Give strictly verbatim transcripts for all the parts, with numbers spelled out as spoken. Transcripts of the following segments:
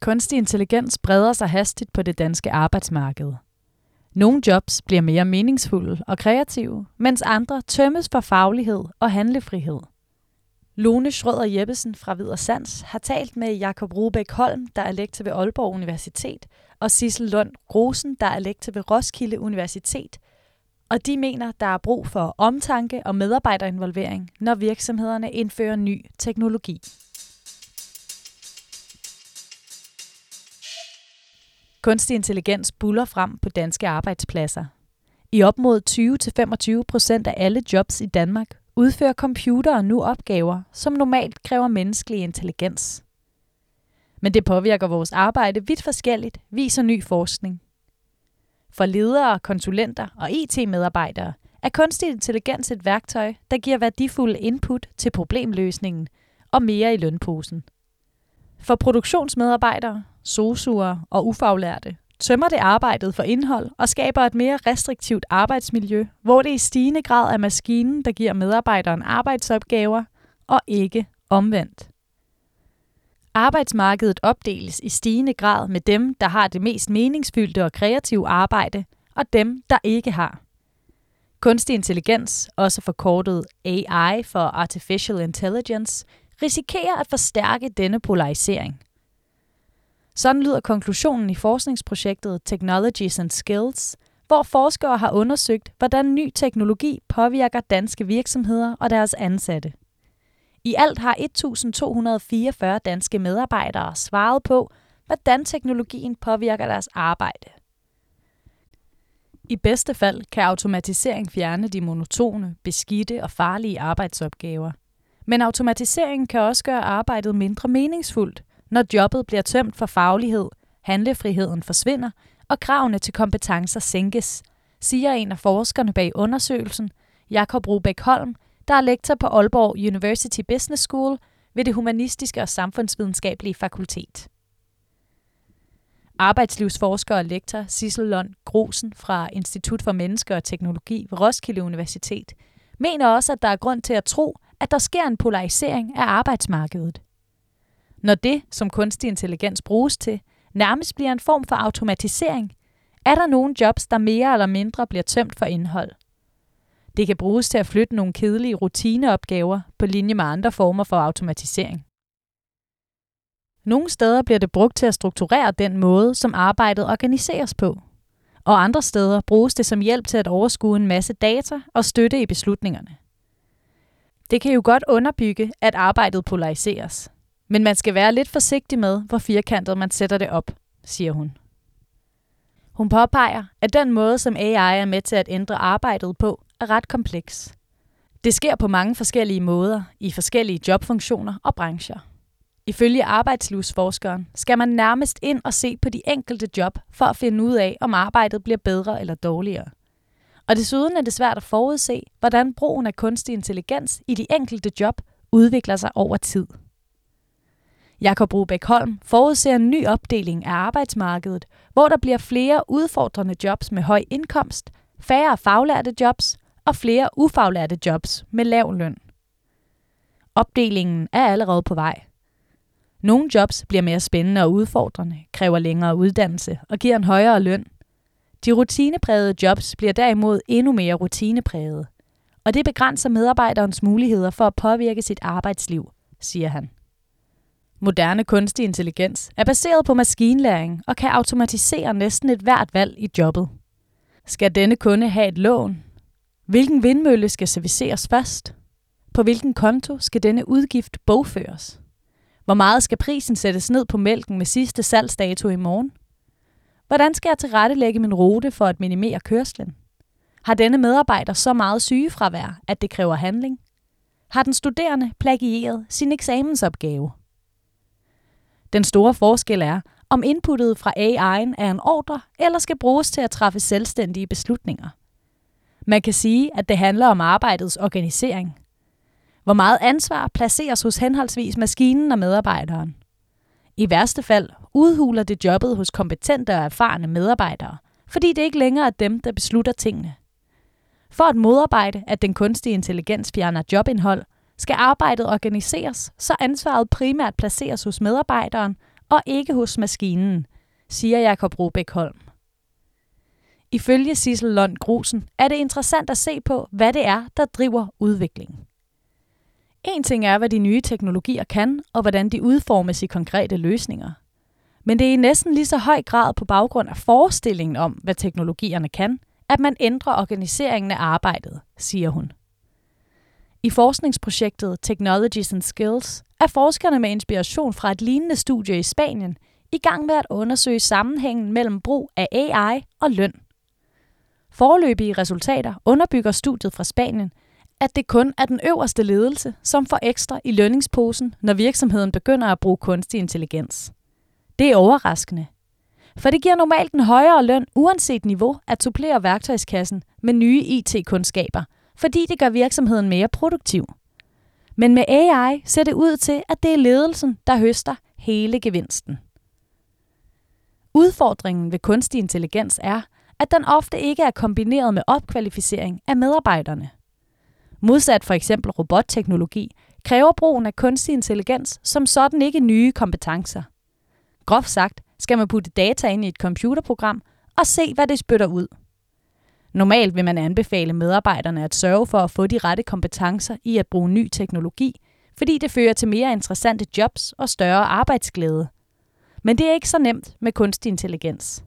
Kunstig intelligens breder sig hastigt på det danske arbejdsmarked. Nogle jobs bliver mere meningsfulde og kreative, mens andre tømmes for faglighed og handlefrihed. Lone Schrøder Jeppesen fra Vidersands har talt med Jakob Rubeck Holm, der er lektor ved Aalborg Universitet, og Sissel Lund Grosen, der er lektor ved Roskilde Universitet. Og de mener, der er brug for omtanke og medarbejderinvolvering, når virksomhederne indfører ny teknologi. Kunstig intelligens buller frem på danske arbejdspladser. I op mod tyve til femogtyve procent af alle jobs i Danmark udfører computere nu opgaver, som normalt kræver menneskelig intelligens. Men det påvirker vores arbejde vidt forskelligt, viser ny forskning. For ledere, konsulenter og I T-medarbejdere er kunstig intelligens et værktøj, der giver værdifuld input til problemløsningen og mere i lønposen. For produktionsmedarbejdere, sosuer og ufaglærte tømmer det arbejdet for indhold og skaber et mere restriktivt arbejdsmiljø, hvor det i stigende grad er maskinen, der giver medarbejderen arbejdsopgaver, og ikke omvendt. Arbejdsmarkedet opdeles i stigende grad med dem, der har det mest meningsfyldte og kreative arbejde, og dem, der ikke har. Kunstig intelligens, også forkortet A I for Artificial Intelligence, risikerer at forstærke denne polarisering. Sådan lyder konklusionen i forskningsprojektet Technologies and Skills, hvor forskere har undersøgt, hvordan ny teknologi påvirker danske virksomheder og deres ansatte. I alt har et tusind to hundrede og fireogfyrre danske medarbejdere svaret på, hvordan teknologien påvirker deres arbejde. I bedste fald kan automatisering fjerne de monotone, beskidte og farlige arbejdsopgaver. Men automatiseringen kan også gøre arbejdet mindre meningsfuldt, når jobbet bliver tømt for faglighed, handlefriheden forsvinder og kravene til kompetencer sænkes, siger en af forskerne bag undersøgelsen, Jakob Rubeck Holm, der er lektor på Aalborg University Business School ved det humanistiske og samfundsvidenskabelige fakultet. Arbejdslivsforsker og lektor Sissel Lund Grosen fra Institut for Mennesker og Teknologi ved Roskilde Universitet mener også, at der er grund til at tro, at der sker en polarisering af arbejdsmarkedet. Når det, som kunstig intelligens bruges til, nærmest bliver en form for automatisering, er der nogle jobs, der mere eller mindre bliver tømt for indhold. Det kan bruges til at flytte nogle kedelige rutineopgaver på linje med andre former for automatisering. Nogle steder bliver det brugt til at strukturere den måde, som arbejdet organiseres på. Og andre steder bruges det som hjælp til at overskue en masse data og støtte i beslutningerne. Det kan jo godt underbygge, at arbejdet polariseres. Men man skal være lidt forsigtig med, hvor firkantet man sætter det op, siger hun. Hun påpeger, at den måde, som A I er med til at ændre arbejdet på, er ret kompleks. Det sker på mange forskellige måder, i forskellige jobfunktioner og brancher. Ifølge arbejdslivsforskeren skal man nærmest ind og se på de enkelte job, for at finde ud af, om arbejdet bliver bedre eller dårligere. Og desuden er det svært at forudse, hvordan brugen af kunstig intelligens i de enkelte job udvikler sig over tid. Jakob Rubeck Holm forudser en ny opdeling af arbejdsmarkedet, hvor der bliver flere udfordrende jobs med høj indkomst, færre faglærte jobs og flere ufaglærte jobs med lav løn. Opdelingen er allerede på vej. Nogle jobs bliver mere spændende og udfordrende, kræver længere uddannelse og giver en højere løn. De rutineprægede jobs bliver derimod endnu mere rutineprægede, og det begrænser medarbejderens muligheder for at påvirke sit arbejdsliv, siger han. Moderne kunstig intelligens er baseret på maskinlæring og kan automatisere næsten et hvert valg i jobbet. Skal denne kunde have et lån? Hvilken vindmølle skal serviceres først? På hvilken konto skal denne udgift bogføres? Hvor meget skal prisen sættes ned på mælken med sidste salgsdato i morgen? Hvordan skal jeg tilrettelægge min rute for at minimere kørslen? Har denne medarbejder så meget sygefravær, at det kræver handling? Har den studerende plagieret sin eksamensopgave? Den store forskel er, om inputtet fra A I'en er en ordre eller skal bruges til at træffe selvstændige beslutninger. Man kan sige, at det handler om arbejdets organisering. Hvor meget ansvar placeres hos henholdsvis maskinen og medarbejderen. I værste fald udhuler det jobbet hos kompetente og erfarne medarbejdere, fordi det ikke længere er dem, der beslutter tingene. For at modarbejde, at den kunstige intelligens fjerner jobindhold, skal arbejdet organiseres, så ansvaret primært placeres hos medarbejderen og ikke hos maskinen, siger Jakob Robeck Holm. Ifølge Sissel Lund Grusen er det interessant at se på, hvad det er, der driver udviklingen. En ting er, hvad de nye teknologier kan, og hvordan de udformes i konkrete løsninger. Men det er i næsten lige så høj grad på baggrund af forestillingen om, hvad teknologierne kan, at man ændrer organiseringen af arbejdet, siger hun. I forskningsprojektet Technologies and Skills er forskerne med inspiration fra et lignende studie i Spanien i gang med at undersøge sammenhængen mellem brug af A I og løn. Foreløbige resultater underbygger studiet fra Spanien, at det kun er den øverste ledelse, som får ekstra i lønningsposen, når virksomheden begynder at bruge kunstig intelligens. Det er overraskende, for det giver normalt en højere løn uanset niveau at supplere værktøjskassen med nye I T-kundskaber, fordi det gør virksomheden mere produktiv. Men med A I ser det ud til, at det er ledelsen, der høster hele gevinsten. Udfordringen ved kunstig intelligens er, at den ofte ikke er kombineret med opkvalificering af medarbejderne. Modsat for eksempel robotteknologi, kræver brugen af kunstig intelligens som sådan ikke nye kompetencer. Groft sagt skal man putte data ind i et computerprogram og se, hvad det spytter ud. Normalt vil man anbefale medarbejderne at sørge for at få de rette kompetencer i at bruge ny teknologi, fordi det fører til mere interessante jobs og større arbejdsglæde. Men det er ikke så nemt med kunstig intelligens.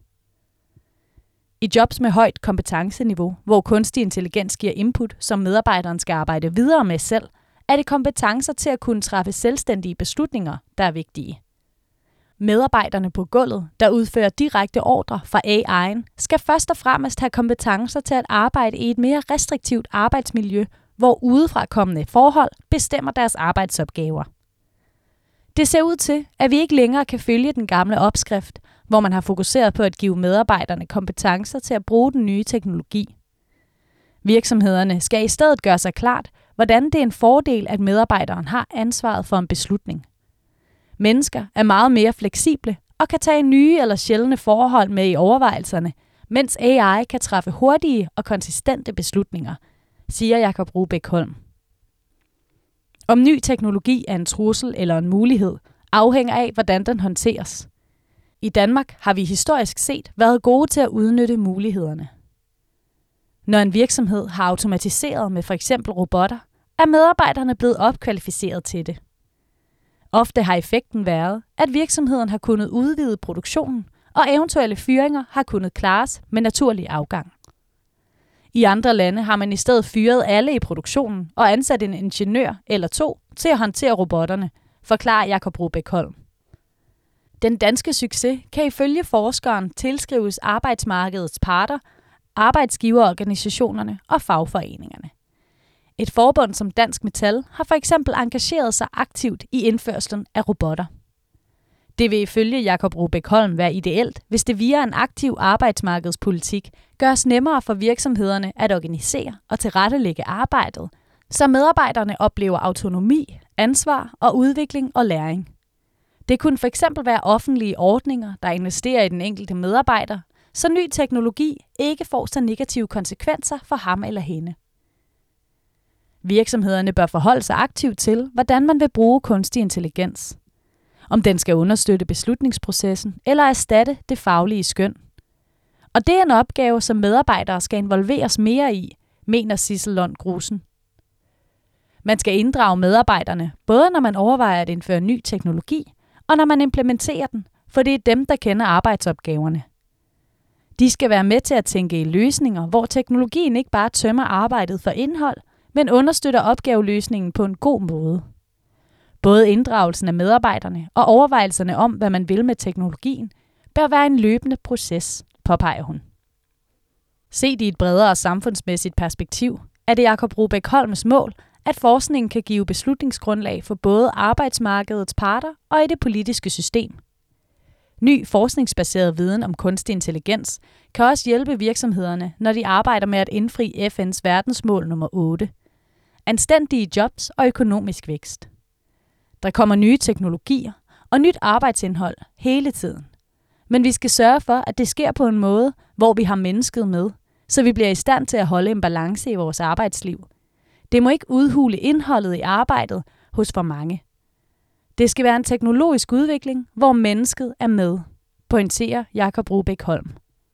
I jobs med højt kompetenceniveau, hvor kunstig intelligens giver input, som medarbejderen skal arbejde videre med selv, er det kompetencer til at kunne træffe selvstændige beslutninger, der er vigtige. Medarbejderne på gulvet, der udfører direkte ordre fra A I'en, skal først og fremmest have kompetencer til at arbejde i et mere restriktivt arbejdsmiljø, hvor udefrakommende forhold bestemmer deres arbejdsopgaver. Det ser ud til, at vi ikke længere kan følge den gamle opskrift, hvor man har fokuseret på at give medarbejderne kompetencer til at bruge den nye teknologi. Virksomhederne skal i stedet gøre sig klart, hvordan det er en fordel, at medarbejderen har ansvaret for en beslutning. Mennesker er meget mere fleksible og kan tage nye eller sjældne forhold med i overvejelserne, mens A I kan træffe hurtige og konsistente beslutninger, siger Jakob Robeck Holm. Om ny teknologi er en trussel eller en mulighed, afhænger af, hvordan den håndteres. I Danmark har vi historisk set været gode til at udnytte mulighederne. Når en virksomhed har automatiseret med for eksempel robotter, er medarbejderne blevet opkvalificeret til det. Ofte har effekten været, at virksomheden har kunnet udvide produktionen, og eventuelle fyringer har kunnet klares med naturlig afgang. I andre lande har man i stedet fyret alle i produktionen og ansat en ingeniør eller to til at håndtere robotterne, forklarer Jakob Robeck Holm. Den danske succes kan ifølge forskeren tilskrives arbejdsmarkedets parter, arbejdsgiverorganisationerne og fagforeningerne. Et forbund som Dansk Metal har for eksempel engageret sig aktivt i indførslen af robotter. Det vil ifølge Jakob Robeck Holm være ideelt, hvis det via en aktiv arbejdsmarkedspolitik gøres nemmere for virksomhederne at organisere og tilrettelægge arbejdet, så medarbejderne oplever autonomi, ansvar og udvikling og læring. Det kunne for eksempel være offentlige ordninger, der investerer i den enkelte medarbejder, så ny teknologi ikke får så negative konsekvenser for ham eller hende. Virksomhederne bør forholde sig aktivt til, hvordan man vil bruge kunstig intelligens. Om den skal understøtte beslutningsprocessen eller erstatte det faglige skøn. Og det er en opgave, som medarbejdere skal involveres mere i, mener Sissel Lund Grusen. Man skal inddrage medarbejderne, både når man overvejer at indføre ny teknologi, og når man implementerer den, for det er dem, der kender arbejdsopgaverne. De skal være med til at tænke i løsninger, hvor teknologien ikke bare tømmer arbejdet for indhold, men understøtter opgaveløsningen på en god måde. Både inddragelsen af medarbejderne og overvejelserne om, hvad man vil med teknologien, bør være en løbende proces, påpeger hun. Set i et bredere samfundsmæssigt perspektiv, er det Jakob Robeck Holms mål, at forskningen kan give beslutningsgrundlag for både arbejdsmarkedets parter og i det politiske system. Ny forskningsbaseret viden om kunstig intelligens kan også hjælpe virksomhederne, når de arbejder med at indfri F N's verdensmål nummer otte. Anstændige jobs og økonomisk vækst. Der kommer nye teknologier og nyt arbejdsindhold hele tiden. Men vi skal sørge for, at det sker på en måde, hvor vi har mennesket med, så vi bliver i stand til at holde en balance i vores arbejdsliv. Det må ikke udhule indholdet i arbejdet hos for mange. Det skal være en teknologisk udvikling, hvor mennesket er med, pointerer Jakob Rubeck Holm.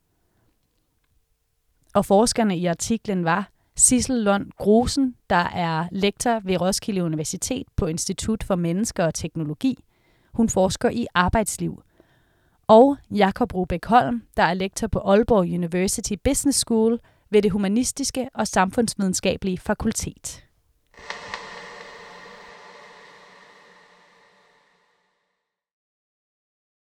Og forskerne i artiklen var Sissel Lund Grosen, der er lektor ved Roskilde Universitet på Institut for Mennesker og Teknologi. Hun forsker i arbejdsliv. Og Jakob Rubeck Holm, der er lektor på Aalborg University Business School ved det humanistiske og samfundsvidenskabelige fakultet.